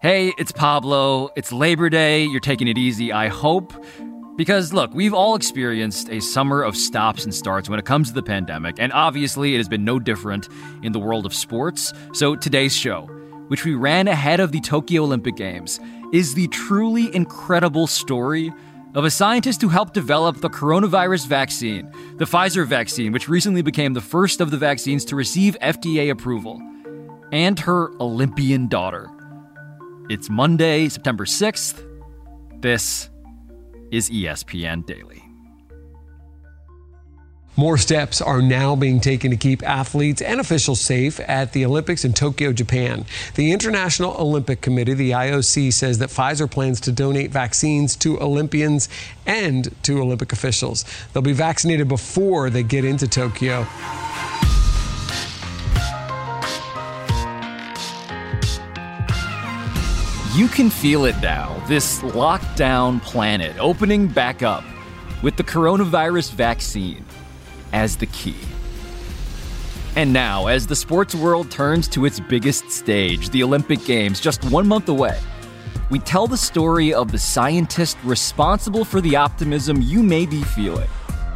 Hey, it's Pablo. It's Labor Day. You're taking it easy, I hope. Because, look, we've all experienced a summer of stops and starts when it comes to the pandemic, and obviously it has been no different in the world of sports. So today's show, which we ran ahead of the Tokyo Olympic Games, is the truly incredible story of a scientist who helped develop the coronavirus vaccine, the Pfizer vaccine, which recently became the first of the vaccines to receive FDA approval, and her Olympian daughter. It's Monday, September 6th. This is ESPN Daily. More steps are now being taken to keep athletes and officials safe at the Olympics in Tokyo, Japan. The International Olympic Committee, the IOC, says that Pfizer plans to donate vaccines to Olympians and to Olympic officials. They'll be vaccinated before they get into Tokyo. You can feel it now, this lockdown planet opening back up with the coronavirus vaccine as the key. And now, as the sports world turns to its biggest stage, the Olympic Games, just 1 month away, we tell the story of the scientist responsible for the optimism you may be feeling.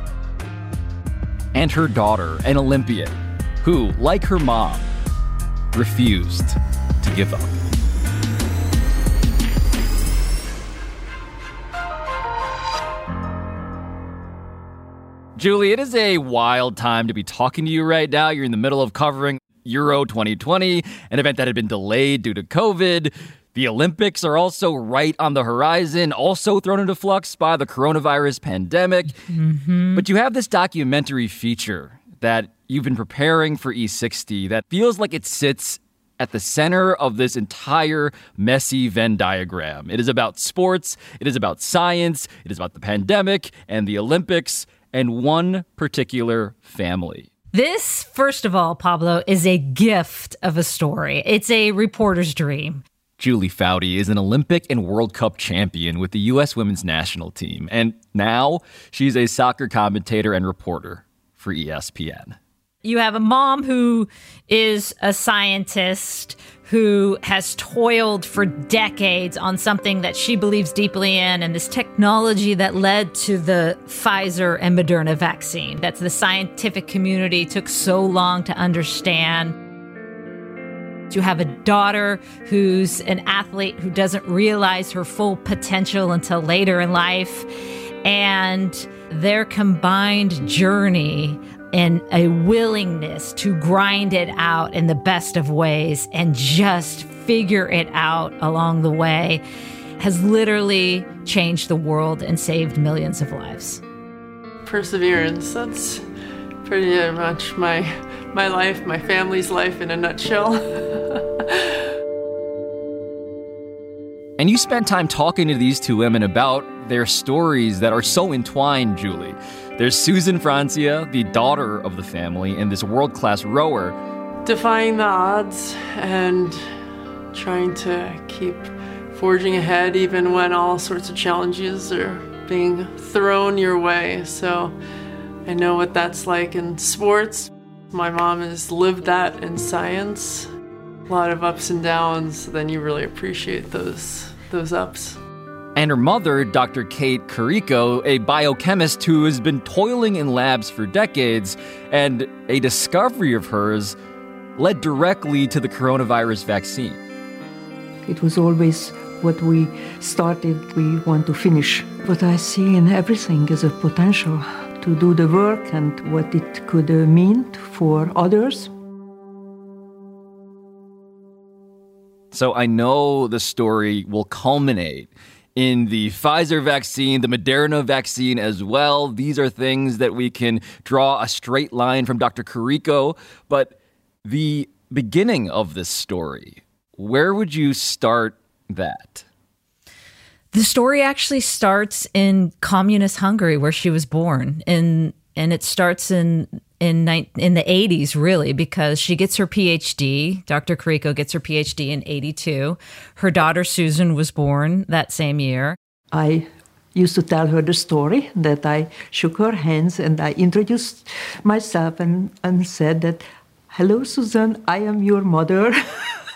And her daughter, an Olympian, who, like her mom, refused to give up. Julie, it is a wild time to be talking to you right now. You're in the middle of covering Euro 2020, an event that had been delayed due to COVID. The Olympics are also right on the horizon, also thrown into flux by the coronavirus pandemic. Mm-hmm. But you have this documentary feature that you've been preparing for E60 that feels like it sits at the center of this entire messy Venn diagram. It is about sports, it is about science, it is about the pandemic and the Olympics, and one particular family. This, first of all, Pablo, is a gift of a story. It's a reporter's dream. Julie Foudy is an Olympic and World Cup champion with the U.S. women's national team. And now she's a soccer commentator and reporter for ESPN. You have a mom who is a scientist who has toiled for decades on something that she believes deeply in, and this technology that led to the Pfizer and Moderna vaccine that the scientific community took so long to understand. You have a daughter who's an athlete who doesn't realize her full potential until later in life, and their combined journey and a willingness to grind it out in the best of ways and just figure it out along the way has literally changed the world and saved millions of lives. Perseverance, that's pretty much my life, my family's life in a nutshell. And you spent time talking to these two women about their stories that are so entwined, Julie. There's Susan Francia, the daughter of the family, and this world-class rower. Defying the odds and trying to keep forging ahead even when all sorts of challenges are being thrown your way. So I know what that's like in sports. My mom has lived that in science. A lot of ups and downs, then you really appreciate those ups. And her mother, Dr. Kate Carrico, a biochemist who has been toiling in labs for decades, and a discovery of hers led directly to the coronavirus vaccine. It was always what we started, we want to finish. What I see in everything is a potential to do the work and what it could mean for others. So I know the story will culminate in the Pfizer vaccine, the Moderna vaccine as well. These are things that we can draw a straight line from Dr. Carrico. But the beginning of this story, where would you start that? The story actually starts in communist Hungary, where she was born. And it starts in the 80s, really, because she gets her PhD. Dr. Carrico gets her PhD in 82. Her daughter, Susan, was born that same year. I used to tell her the story that I shook her hands and I introduced myself and said that, "Hello, Susan, I am your mother."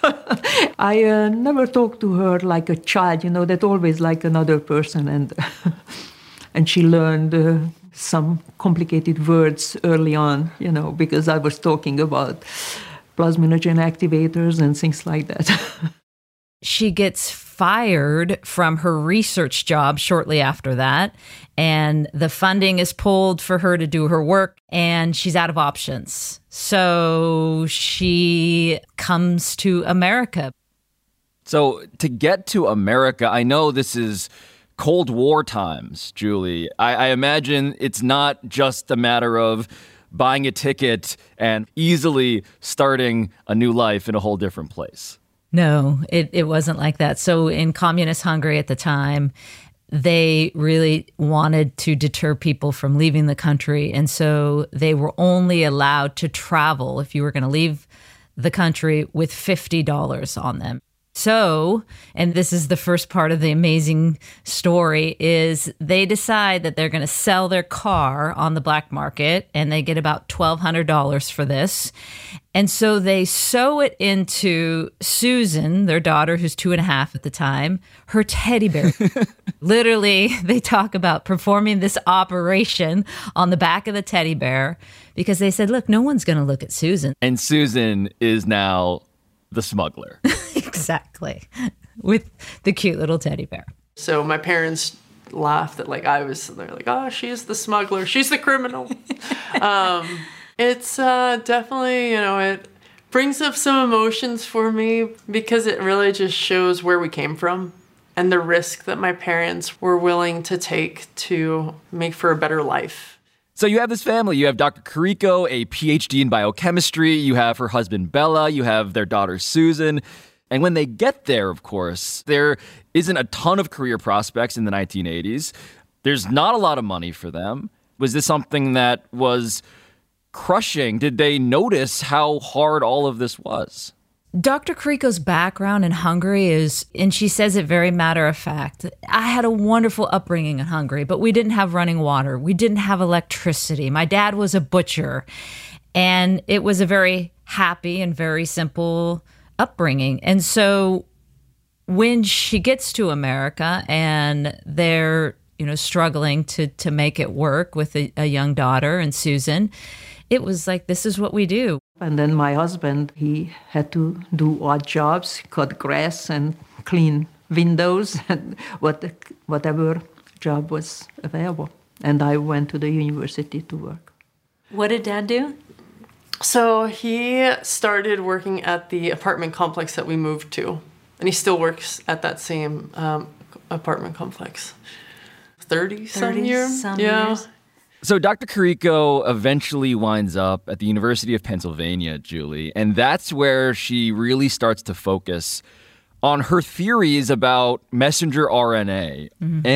I never talked to her like a child, that always like another person. And she learned some complicated words early on, because I was talking about plasminogen activators and things like that. She gets fired from her research job shortly after that, and the funding is pulled for her to do her work, and she's out of options. So she comes to America. So to get to America, I know this is Cold War times, Julie. I imagine it's not just a matter of buying a ticket and easily starting a new life in a whole different place. No, it wasn't like that. So in communist Hungary at the time, they really wanted to deter people from leaving the country. And so they were only allowed to travel if you were going to leave the country with $50 on them. So, and this is the first part of the amazing story, is they decide that they're going to sell their car on the black market, and they get about $1,200 for this. And so they sew it into Susan, their daughter, who's 2.5 at the time, her teddy bear. Literally, they talk about performing this operation on the back of the teddy bear because they said, look, no one's going to look at Susan. And Susan is now the smuggler. Exactly. With the cute little teddy bear. So my parents laughed that they're like, oh, she's the smuggler. She's the criminal. It's definitely, it brings up some emotions for me because it really just shows where we came from and the risk that my parents were willing to take to make for a better life. So you have this family. You have Dr. Kariko, a PhD in biochemistry. You have her husband, Bella. You have their daughter, Susan. And when they get there, of course, there isn't a ton of career prospects in the 1980s. There's not a lot of money for them. Was this something that was crushing? Did they notice how hard all of this was? Dr. Kariko's background in Hungary is, and she says it very matter of fact, I had a wonderful upbringing in Hungary, but we didn't have running water. We didn't have electricity. My dad was a butcher, and it was a very happy and very simple upbringing. And so when she gets to America and they're, struggling to make it work with a young daughter and Susan, it was like, this is what we do. And then my husband, he had to do odd jobs, cut grass and clean windows and whatever job was available. And I went to the university to work. What did Dad do? So he started working at the apartment complex that we moved to. And he still works at that same apartment complex. 30-some years. Yeah. So Dr. Kariko eventually winds up at the University of Pennsylvania, Julie, and that's where she really starts to focus on her theories about messenger RNA,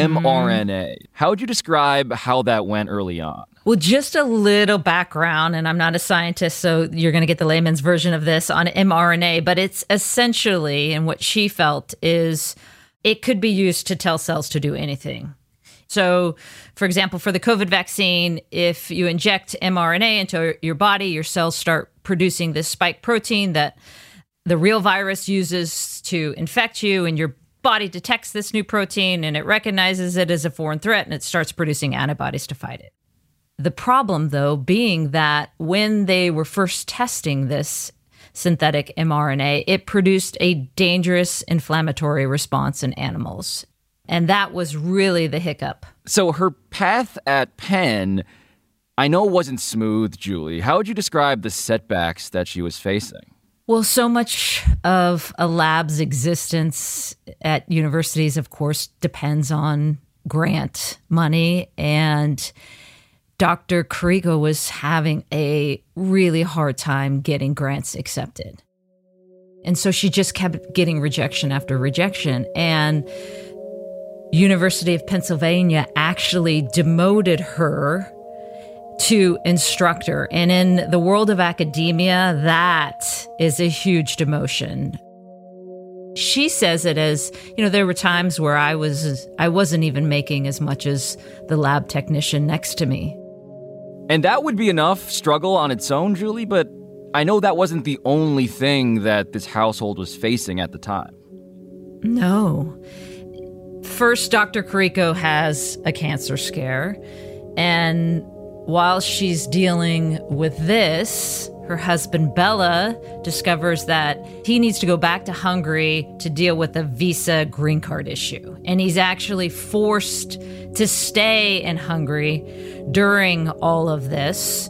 mRNA. How would you describe how that went early on? Well, just a little background, and I'm not a scientist, so you're going to get the layman's version of this on mRNA, but it's essentially, and what she felt is it could be used to tell cells to do anything. So, for example, for the COVID vaccine, if you inject mRNA into your body, your cells start producing this spike protein that the real virus uses to infect you, and your body detects this new protein and it recognizes it as a foreign threat and it starts producing antibodies to fight it. The problem, though, being that when they were first testing this synthetic mRNA, it produced a dangerous inflammatory response in animals. And that was really the hiccup. So her path at Penn, I know wasn't smooth, Julie. How would you describe the setbacks that she was facing? Well, so much of a lab's existence at universities, of course, depends on grant money. And Dr. Kariko was having a really hard time getting grants accepted. And so she just kept getting rejection after rejection. And University of Pennsylvania actually demoted her to instructor. And in the world of academia, that is a huge demotion. She says it as, there were times where I wasn't even making as much as the lab technician next to me. And that would be enough struggle on its own, Julie, but I know that wasn't the only thing that this household was facing at the time. No. First, Dr. Carrico has a cancer scare, and while she's dealing with this, her husband Bella discovers that he needs to go back to Hungary to deal with a visa green card issue. And he's actually forced to stay in Hungary during all of this.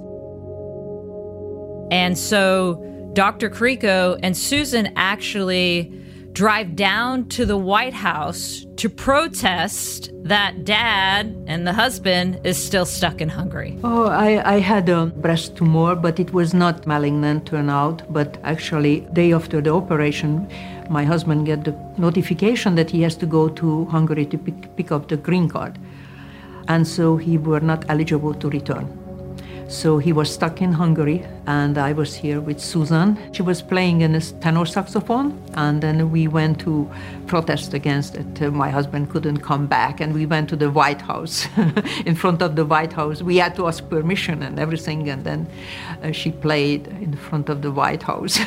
And so Dr. Carrico and Susan actually drive down to the White House to protest that Dad and the husband is still stuck in Hungary. Oh, I had a breast tumor, but it was not malignant turnout. But actually, day after the operation, my husband got the notification that he has to go to Hungary to pick up the green card. And so he were not eligible to return. So he was stuck in Hungary, and I was here with Susan. She was playing in a tenor saxophone, and then we went to protest against it. My husband couldn't come back, and we went to the White House. In front of the White House, we had to ask permission and everything, and then she played in front of the White House.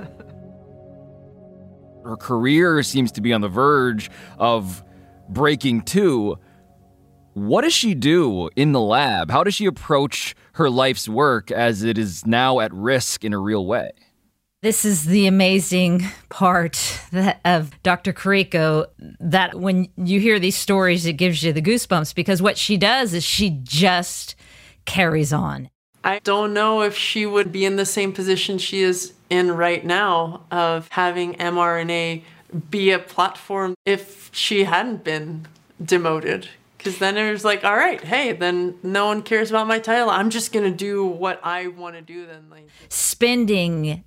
Her career seems to be on the verge of breaking too. What does she do in the lab? How does she approach her life's work as it is now at risk in a real way? This is the amazing part of Dr. Carrico, that when you hear these stories, it gives you the goosebumps, because what she does is she just carries on. I don't know if she would be in the same position she is in right now of having mRNA be a platform if she hadn't been demoted. Because then it was like, all right, hey, then no one cares about my title. I'm just going to do what I want to do then. Spending,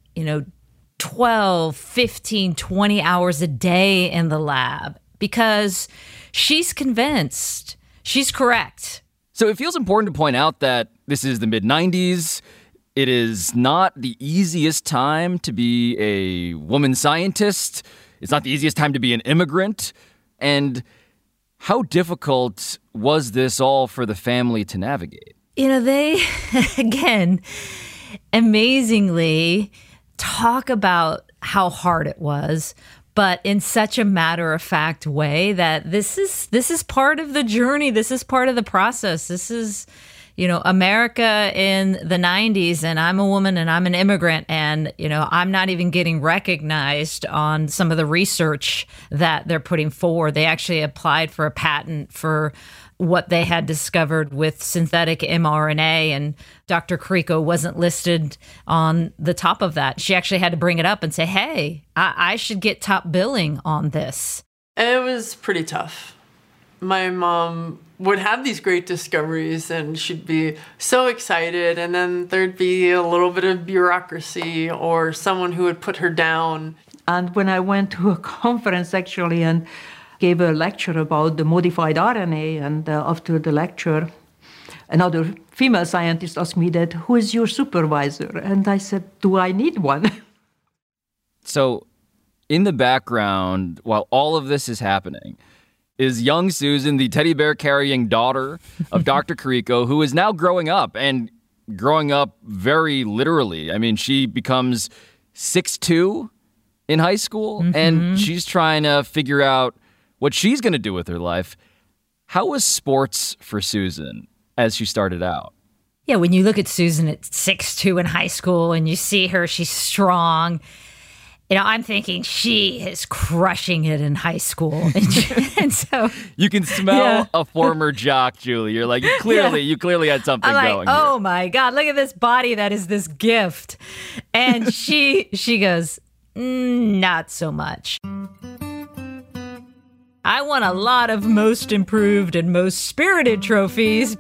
12, 15, 20 hours a day in the lab because she's convinced she's correct. So it feels important to point out that this is the mid-90s. It is not the easiest time to be a woman scientist. It's not the easiest time to be an immigrant. And how difficult was this all for the family to navigate? They, again, amazingly talk about how hard it was, but in such a matter-of-fact way that this is part of the journey. This is part of the process. This is, America in the 90s, and I'm a woman and I'm an immigrant, and, I'm not even getting recognized on some of the research that they're putting forward. They actually applied for a patent for what they had discovered with synthetic mRNA, and Dr. Carrico wasn't listed on the top of that. She actually had to bring it up and say, hey, I should get top billing on this. It was pretty tough. My mom would have these great discoveries and she'd be so excited, and then there'd be a little bit of bureaucracy or someone who would put her down. And when I went to a conference actually and gave a lecture about the modified RNA, and after the lecture, another female scientist asked me that, who is your supervisor? And I said, do I need one? So in the background, while all of this is happening, is young Susan, the teddy bear carrying daughter of Dr. Carrico, who is now growing up, and growing up very literally. I mean, she becomes 6'2" in high school, and she's trying to figure out what she's going to do with her life. How was sports for Susan as she started out? Yeah, when you look at Susan at 6'2" in high school and you see her, she's strong. I'm thinking she is crushing it in high school. And so you can smell a former jock, Julie. You're like, you clearly had something going. Oh my God, look at this body that is this gift. And she goes, not so much. I won a lot of most improved and most spirited trophies.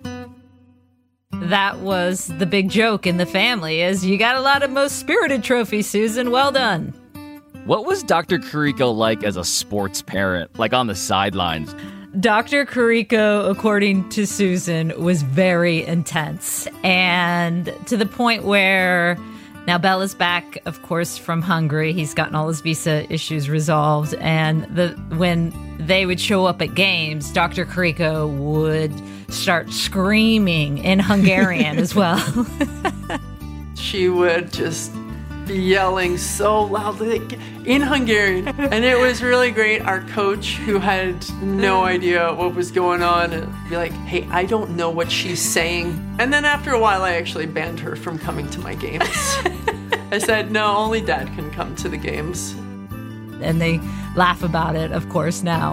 That was the big joke in the family, is you got a lot of most spirited trophies, Susan. Well done. What was Dr. Carrico like as a sports parent, like on the sidelines? Dr. Carrico, according to Susan, was very intense, and to the point where now Bella's back, of course, from Hungary. He's gotten all his visa issues resolved, and when they would show up at games, Dr. Carrico would start screaming in Hungarian as well. she would just be yelling so loudly in Hungarian. And it was really great. Our coach, who had no idea what was going on, would be like, hey, I don't know what she's saying. And then after a while, I actually banned her from coming to my games. I said, no, only Dad can come to the games. And they laugh about it, of course, now.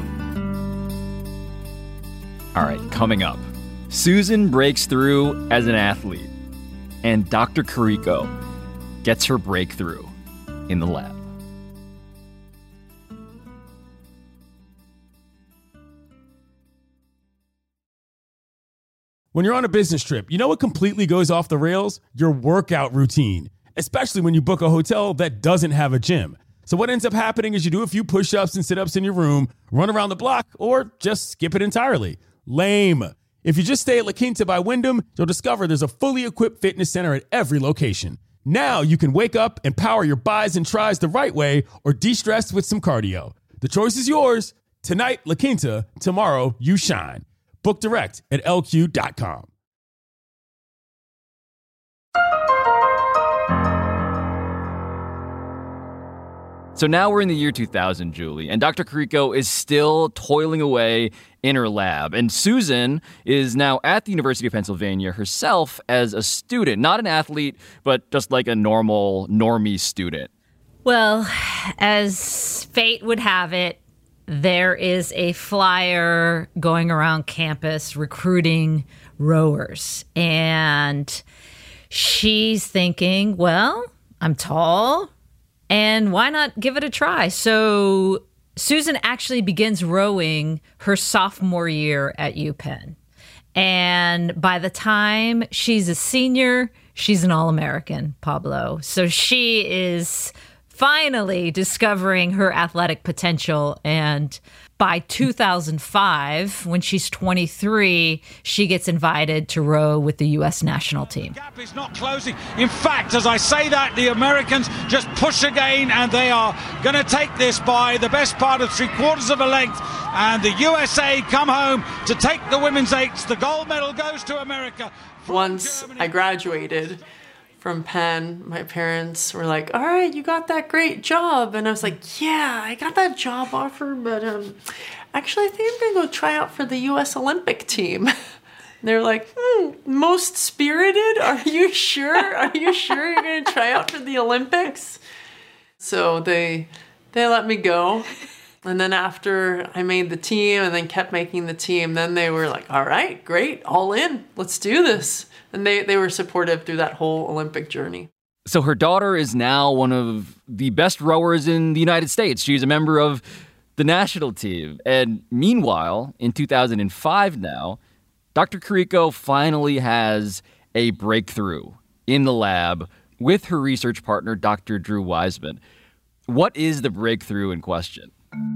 All right, coming up, Susan breaks through as an athlete, and Dr. Carrico gets her breakthrough in the lab. When you're on a business trip, you know what completely goes off the rails? Your workout routine, especially when you book a hotel that doesn't have a gym. So what ends up happening is you do a few push-ups and sit-ups in your room, run around the block, or just skip it entirely. Lame. If you just stay at La Quinta by Wyndham, you'll discover there's a fully equipped fitness center at every location. Now you can wake up and power your buys and tries the right way or de-stress with some cardio. The choice is yours. Tonight, La Quinta. Tomorrow, you shine. Book direct at lq.com. So now we're in the year 2000, Julie, and Dr. Carrico is still toiling away in her lab. And Susan is now at the University of Pennsylvania herself as a student, not an athlete, but just like a normie student. Well, as fate would have it, there is a flyer going around campus recruiting rowers. And she's thinking, well, I'm tall, and why not give it a try? So Susan actually begins rowing her sophomore year at UPenn. And by the time she's a senior, she's an All-American, Pablo. So she is finally discovering her athletic potential. And by 2005, when she's 23, she gets invited to row with the U.S. national team. The gap is not closing. In fact, as I say that, the Americans just push again, and they are going to take this by the best part of 3/4 of a length. And the USA come home to take the women's eights. The gold medal goes to America. Once Germany. I graduated from Penn, my parents were like, all right, you got that great job. And I was like, yeah, I got that job offer, but actually I think I'm going to go try out for the U.S. Olympic team. And they're like, most spirited? Are you sure? Are you sure you're going to try out for the Olympics? So they let me go. And then after I made the team and then kept making the team, then they were like, all right, great, all in, let's do this. And they were supportive through that whole Olympic journey. So her daughter is now one of the best rowers in the United States. She's a member of the national team. And meanwhile, in 2005 now, Dr. Carrico finally has a breakthrough in the lab with her research partner, Dr. Drew Weissman. What is the breakthrough in question?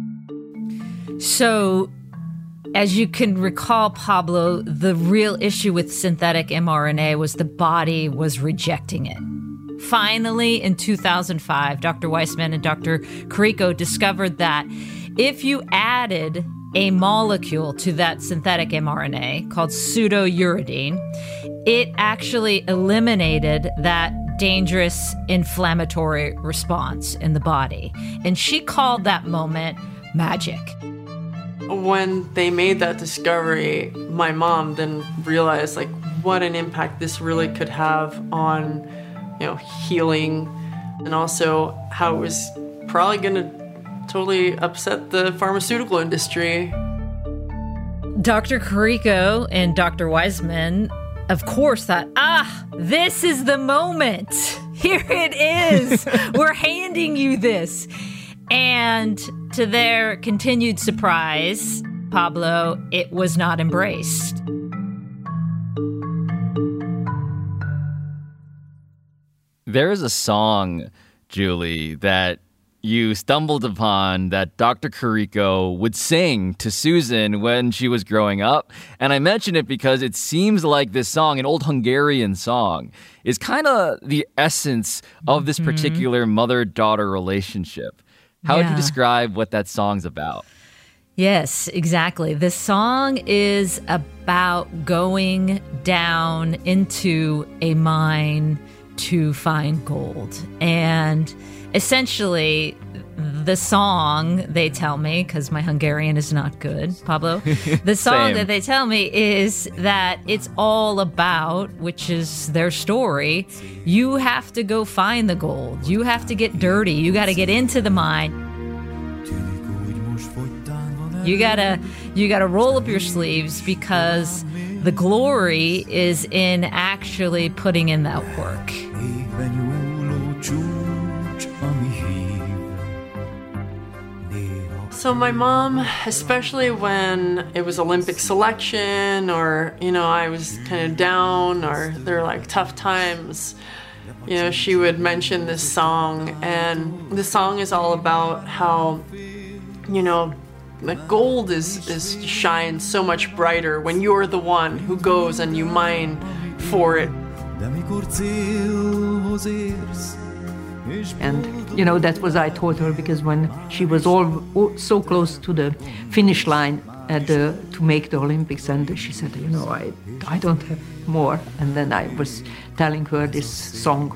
So, as you can recall, Pablo, the real issue with synthetic mRNA was the body was rejecting it. Finally, in 2005, Dr. Weissman and Dr. Carrico discovered that if you added a molecule to that synthetic mRNA called pseudouridine, it actually eliminated that dangerous inflammatory response in the body. And she called that moment magic. When they made that discovery, my mom then realized like what an impact this really could have on, healing, and also how it was probably going to totally upset the pharmaceutical industry. Dr. Carrico and Dr. Weissman, of course, thought, this is the moment. Here it is. We're handing you this. And to their continued surprise, Pablo, it was not embraced. There is a song, Julie, that you stumbled upon that Dr. Carrico would sing to Susan when she was growing up. And I mention it because it seems like this song, an old Hungarian song, is kind of the essence of this particular mother-daughter relationship. How would you describe what that song's about? Yes, exactly. The song is about going down into a mine to find gold. And essentially, the song, they tell me, because my Hungarian is not good, Pablo, the song that they tell me is that it's all about, which is their story, you have to go find the gold. You have to get dirty. You got to get into the mine. You gotta roll up your sleeves, because the glory is in actually putting in that work. So my mom, especially when it was Olympic selection, or, I was kind of down, or there were like tough times, she would mention this song. And the song is all about how, the gold is shines so much brighter when you're the one who goes and you mine for it. And, that was I told her, because when she was so close to the finish line to make the Olympics, and she said, I don't have more. And then I was telling her this song.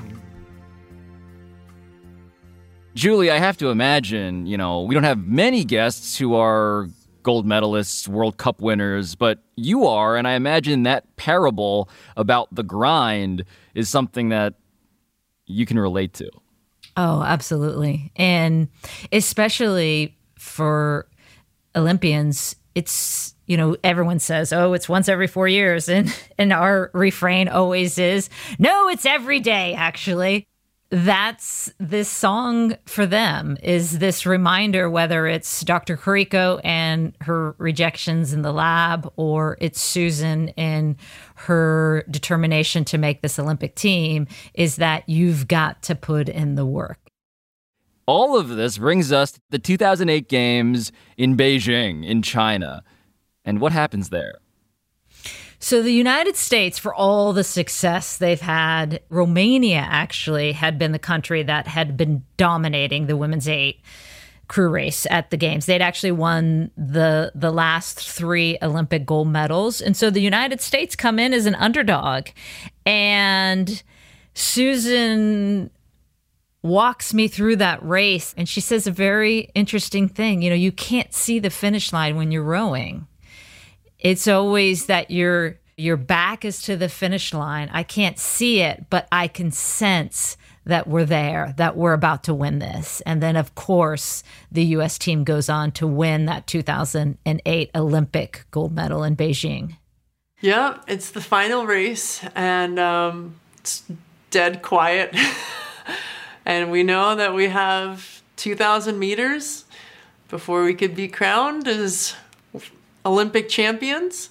Julie, I have to imagine, we don't have many guests who are gold medalists, World Cup winners, but you are, and I imagine that parable about the grind is something that you can relate to. Oh, absolutely. And especially for Olympians, it's, everyone says, oh, it's once every 4 years. And our refrain always is, no, it's every day, actually. That's this song for them, is this reminder, whether it's Dr. Carico and her rejections in the lab, or it's Susan and her determination to make this Olympic team, is that you've got to put in the work. All of this brings us to the 2008 Games in Beijing, in China. And what happens there? So the United States, for all the success they've had, Romania actually had been the country that had been dominating the women's 8 crew race at the Games. They'd actually won the last 3 Olympic gold medals. And so the United States come in as an underdog. And Susan walks me through that race, and she says a very interesting thing. You can't see the finish line when you're rowing. It's always that your back is to the finish line. I can't see it, but I can sense that we're there, that we're about to win this. And then, of course, the U.S. team goes on to win that 2008 Olympic gold medal in Beijing. Yeah, it's the final race, and it's dead quiet. And we know that we have 2,000 meters before we could be crowned as Olympic champions.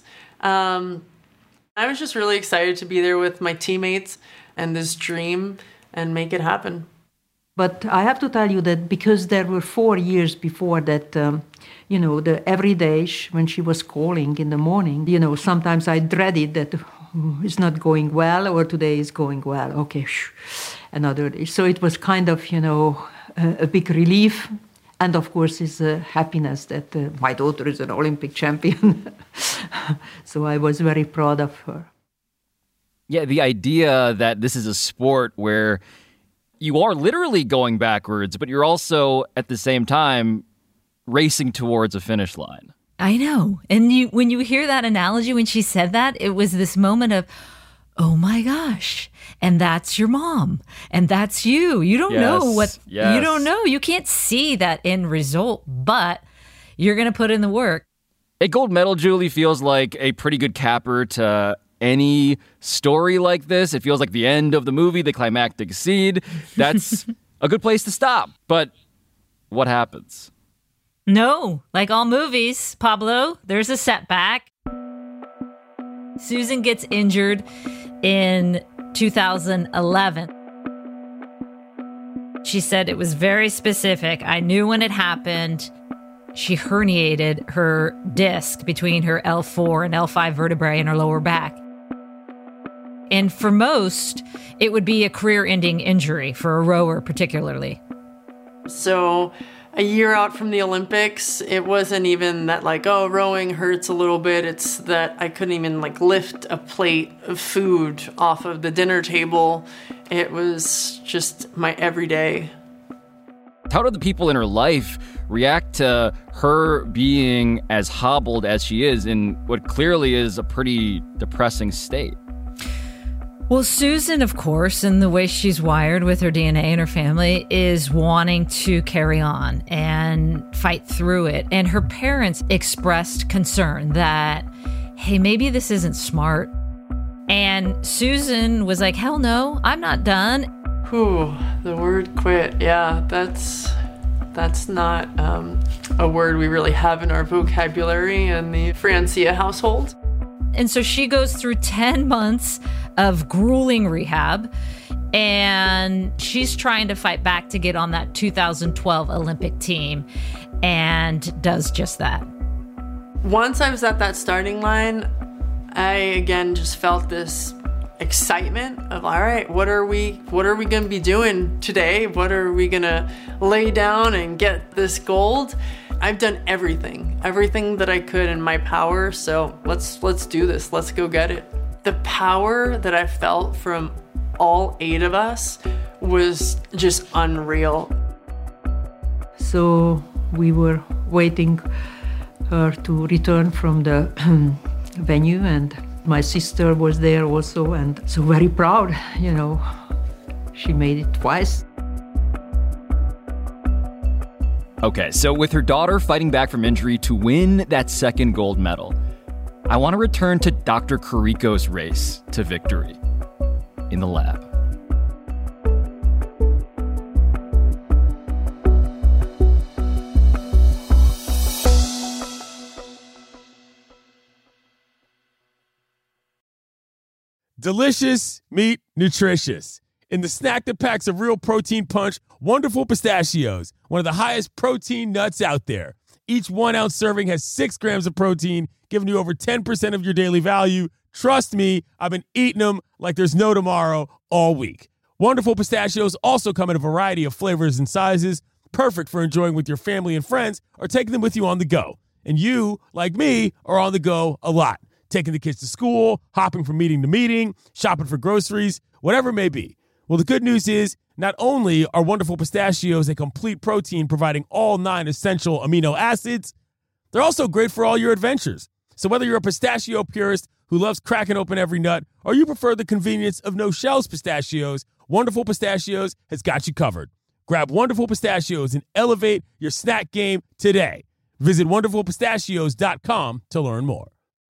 I was just really excited to be there with my teammates and this dream and make it happen. But I have to tell you that because there were 4 years before that, the every day when she was calling in the morning, sometimes I dreaded that it's not going well, or today is going well. Okay, another day. So it was kind of, a big relief. And of course, it's a happiness that my daughter is an Olympic champion. So I was very proud of her. Yeah, the idea that this is a sport where you are literally going backwards, but you're also at the same time racing towards a finish line. I know. And when you hear that analogy, when she said that, it was this moment of, oh my gosh, and that's your mom, and that's you. You don't know what, you don't know. You can't see that end result, but you're going to put in the work. A gold medal, Julie, feels like a pretty good capper to any story like this. It feels like the end of the movie, the climactic scene. That's a good place to stop. But what happens? No, like all movies, Pablo, there's a setback. Susan gets injured in 2011. She said it was very specific. I knew when it happened. She herniated her disc between her L4 and L5 vertebrae in her lower back. And for most, it would be a career-ending injury, for a rower particularly. So a year out from the Olympics, it wasn't even that rowing hurts a little bit. It's that I couldn't even lift a plate of food off of the dinner table It was just my everyday. How do the people in her life react to her being as hobbled as she is in what clearly is a pretty depressing state? Well, Susan, of course, and the way she's wired with her DNA and her family is wanting to carry on and fight through it. And her parents expressed concern that, hey, maybe this isn't smart. And Susan was like, hell no, I'm not done. Whew, the word quit. Yeah, that's not a word we really have in our vocabulary in the Francia household. And so she goes through 10 months of grueling rehab, and she's trying to fight back to get on that 2012 Olympic team, and does just that. Once I was at that starting line, I again just felt this excitement of, all right, what are we going to be doing today? What are we going to lay down and get this gold? I've done everything that I could in my power. So let's do this. Let's go get it. The power that I felt from all 8 of us was just unreal. So we were waiting her to return from the venue, and my sister was there also, and so very proud, she made it twice. Okay, so with her daughter fighting back from injury to win that second gold medal, I want to return to Dr. Carrico's race to victory in the lab. Delicious, meat, nutritious. In the snack that packs a real protein punch, Wonderful Pistachios, one of the highest protein nuts out there. Each 1 ounce serving has 6 grams of protein, giving you over 10% of your daily value. Trust me, I've been eating them like there's no tomorrow all week. Wonderful Pistachios also come in a variety of flavors and sizes, perfect for enjoying with your family and friends or taking them with you on the go. And you, like me, are on the go a lot. Taking the kids to school, hopping from meeting to meeting, shopping for groceries, whatever it may be. Well, the good news is not only are Wonderful Pistachios a complete protein providing all 9 essential amino acids, they're also great for all your adventures. So whether you're a pistachio purist who loves cracking open every nut or you prefer the convenience of no-shells pistachios, Wonderful Pistachios has got you covered. Grab Wonderful Pistachios and elevate your snack game today. Visit wonderfulpistachios.com to learn more.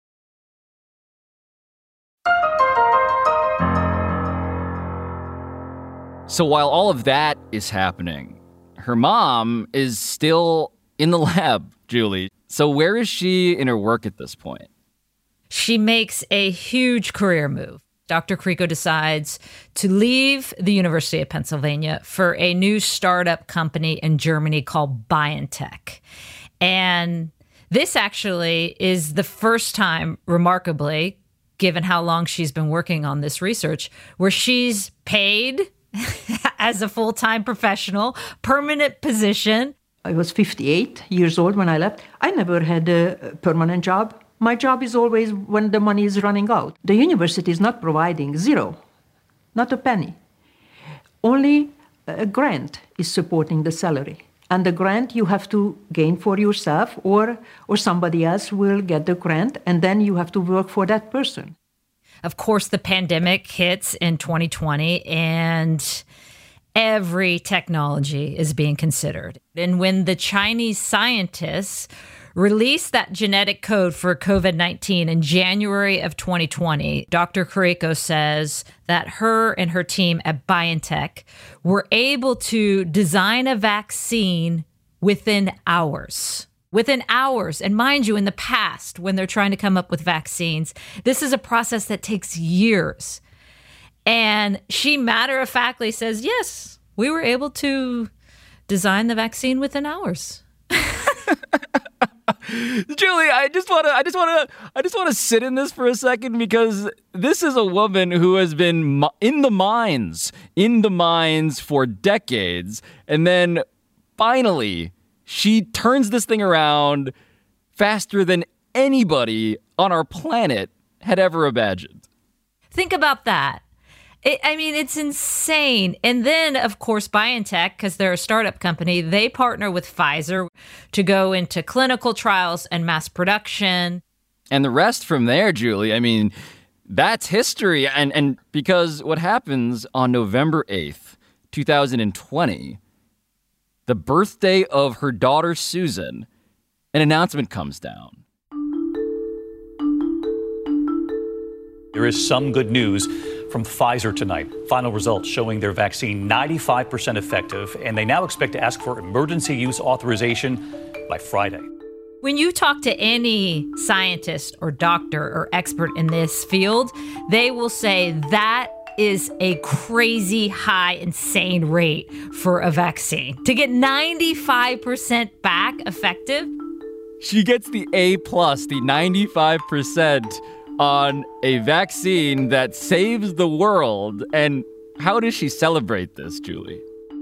So while all of that is happening, her mom is still in the lab, Julie. So where is she in her work at this point? She makes a huge career move. Dr. Carrico decides to leave the University of Pennsylvania for a new startup company in Germany called BioNTech. And this actually is the first time, remarkably, given how long she's been working on this research, where she's paid as a full-time professional, permanent position. I was 58 years old when I left. I never had a permanent job. My job is always when the money is running out. The university is not providing zero, not a penny. Only a grant is supporting the salary. And the grant you have to gain for yourself, or somebody else will get the grant, and then you have to work for that person. Of course, the pandemic hits in 2020, and every technology is being considered. And when the Chinese scientists released that genetic code for COVID-19 in January of 2020, Dr. Carrico says that her and her team at BioNTech were able to design a vaccine within hours. Within hours. And mind you, in the past, when they're trying to come up with vaccines, this is a process that takes years. And she matter-of-factly says, yes, we were able to design the vaccine within hours. Julie, I just want to sit in this for a second, because this is a woman who has been in the mines for decades, and then finally she turns this thing around faster than anybody on our planet had ever imagined. Think about that. It's insane. And then, of course, BioNTech, because they're a startup company, they partner with Pfizer to go into clinical trials and mass production. And the rest from there, Julie, that's history. And because what happens on November 8th, 2020, the birthday of her daughter, Susan, an announcement comes down. There is some good news from Pfizer tonight. Final results showing their vaccine 95% effective, and they now expect to ask for emergency use authorization by Friday. When you talk to any scientist or doctor or expert in this field, they will say that is a crazy high, insane rate for a vaccine. To get 95% back effective. She gets the A+, the 95% on a vaccine that saves the world. And how does she celebrate this, Julie?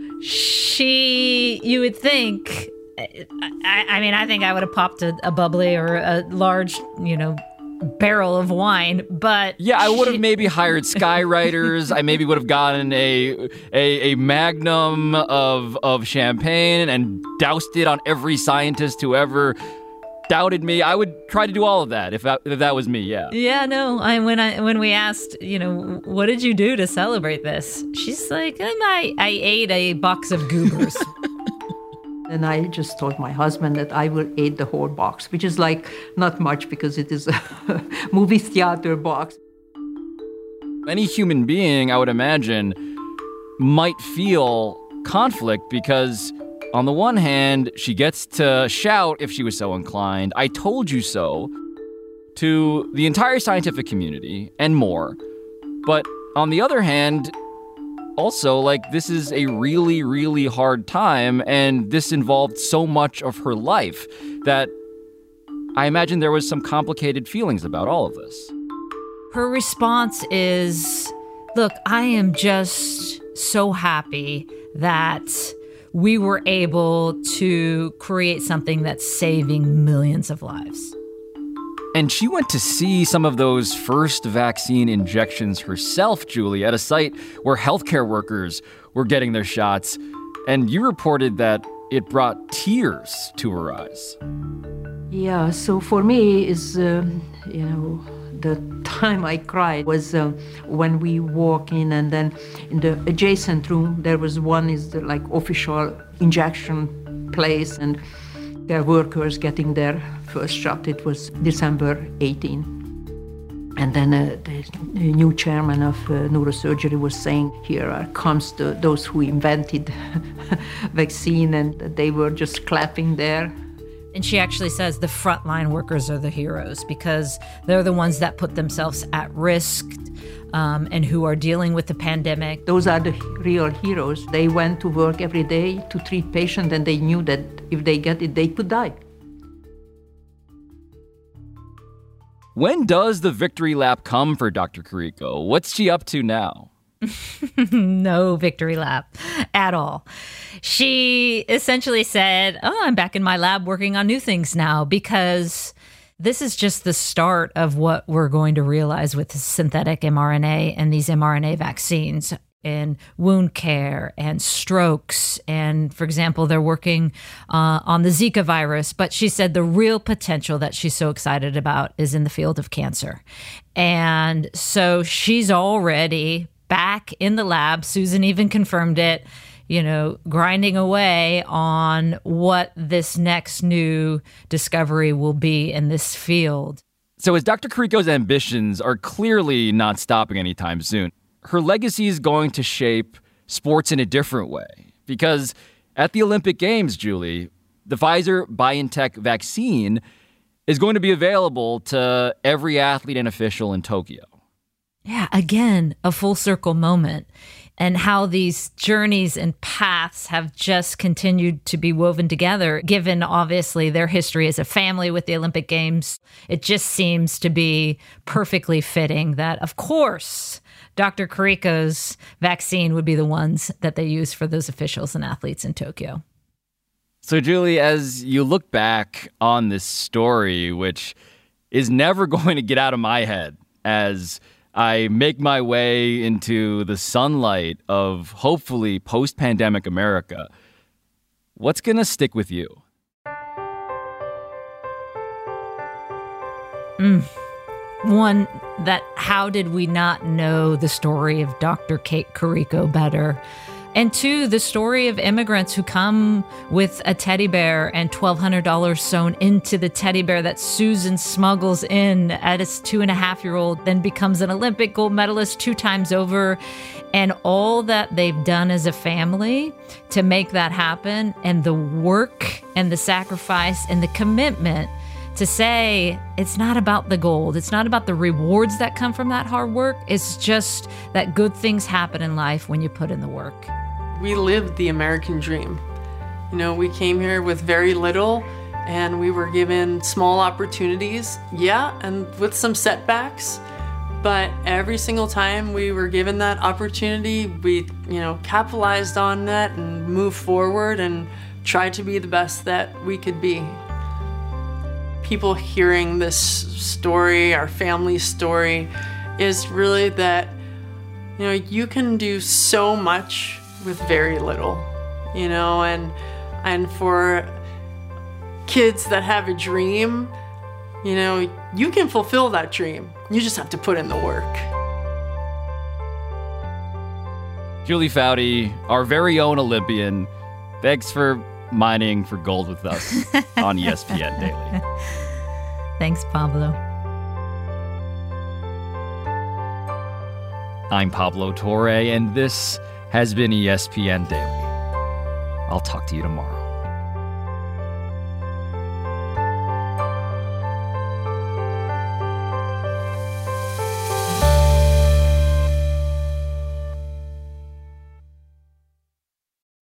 You would think, I think I would have popped a bubbly or a large, barrel of wine, but yeah, I would have maybe hired skywriters. I maybe would have gotten a magnum of champagne and doused it on every scientist who ever doubted me. I would try to do all of that if that was me. Yeah, no, when we asked, what did you do to celebrate this, she's like, I ate a box of goobers. And I just told my husband that I will eat the whole box, which is like not much because it is a movie theater box. Any human being, I would imagine, might feel conflict because on the one hand, she gets to shout, if she was so inclined, "I told you so," to the entire scientific community and more. But on the other hand, also, this is a really, really hard time, and this involved so much of her life that I imagine there was some complicated feelings about all of this. Her response is, look, I am just so happy that we were able to create something that's saving millions of lives. And she went to see some of those first vaccine injections herself, Julie, at a site where healthcare workers were getting their shots. And you reported that it brought tears to her eyes. Yeah, so for me is, the time I cried was when we walk in, and then in the adjacent room, there was one is the official injection place, and there are workers getting their first shot. It was December 18. And then the new chairman of neurosurgery was saying, here comes those who invented vaccine, and they were just clapping there. And she actually says the frontline workers are the heroes because they're the ones that put themselves at risk and who are dealing with the pandemic. Those are the real heroes. They went to work every day to treat patients, and they knew that if they get it, they could die. When does the victory lap come for Dr. Carrico? What's she up to now? No victory lap at all. She essentially said, I'm back in my lab working on new things now, because this is just the start of what we're going to realize with synthetic mRNA and these mRNA vaccines in wound care and strokes. And for example, they're working on the Zika virus. But she said the real potential that she's so excited about is in the field of cancer. And so she's already back in the lab. Susan even confirmed it, grinding away on what this next new discovery will be in this field. So as Dr. Carrico's ambitions are clearly not stopping anytime soon, her legacy is going to shape sports in a different way. Because at the Olympic Games, Julie, the Pfizer-BioNTech vaccine is going to be available to every athlete and official in Tokyo. Yeah, again, a full circle moment, and how these journeys and paths have just continued to be woven together, given obviously their history as a family with the Olympic Games. It just seems to be perfectly fitting that, of course, Dr. Carrico's vaccine would be the ones that they use for those officials and athletes in Tokyo. So, Julie, as you look back on this story, which is never going to get out of my head as I make my way into the sunlight of hopefully post-pandemic America, what's going to stick with you? One, that how did we not know the story of Dr. Kate Carrico better? And two, the story of immigrants who come with a teddy bear and $1,200 sewn into the teddy bear that Susan smuggles in at his 2.5-year-old, then becomes an Olympic gold medalist 2 times over, and all that they've done as a family to make that happen, and the work and the sacrifice and the commitment to say it's not about the gold. It's not about the rewards that come from that hard work. It's just that good things happen in life when you put in the work. We lived the American dream. You know, we came here with very little and we were given small opportunities, and with some setbacks, but every single time we were given that opportunity, we, capitalized on that and moved forward and tried to be the best that we could be. People hearing this story, our family story, is really that, you can do so much with very little, and for kids that have a dream, you can fulfill that dream. You just have to put in the work. Julie Foudy, our very own Olympian, thanks for mining for gold with us on ESPN Daily. Thanks, Pablo. I'm Pablo Torre, and this has been ESPN Daily. I'll talk to you tomorrow.